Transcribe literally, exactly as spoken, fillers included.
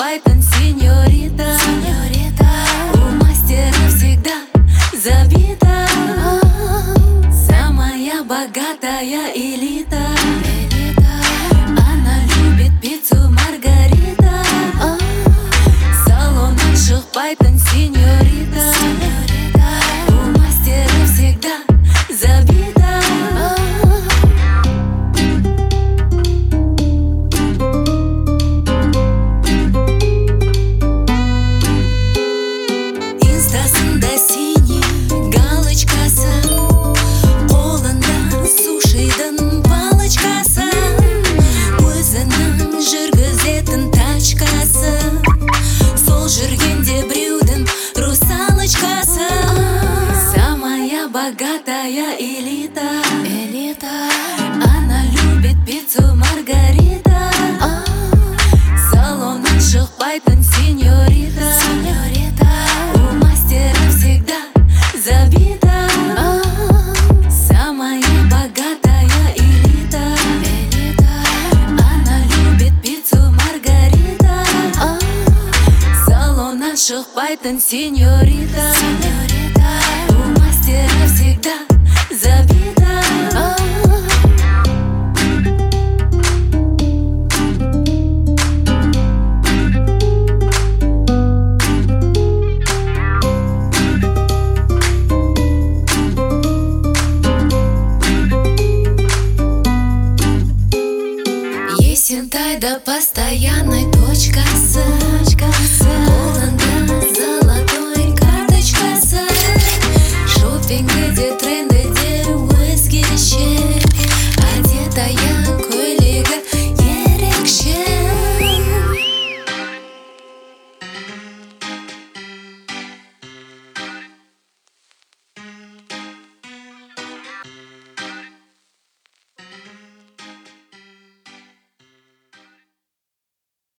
Пайтон, сеньорита, сеньорита. У мастера всегда забита. Самая богатая элита, элита. Она любит пиццу Маргарита. Салон наших Пайтон, сеньорита, сеньорита. У мастера всегда забита. Инстасында синий галочкасы, қолында сушидің палочкасы, өзінің жүргізетін тачкасы, сол жүргенде біреудің русалочкасы. Самая богатая элита, элита. Она любит пиццу Маргарита. Салон наших Пайтон, сеньорита, сеньорита. У мастера всегда забита. Самая богатая элита, элита. Она любит пиццу Маргарита. Салон наших Пайтон, сеньорита, сеньорита. У мастера всегда забита. Есентайда постоянной точкасы,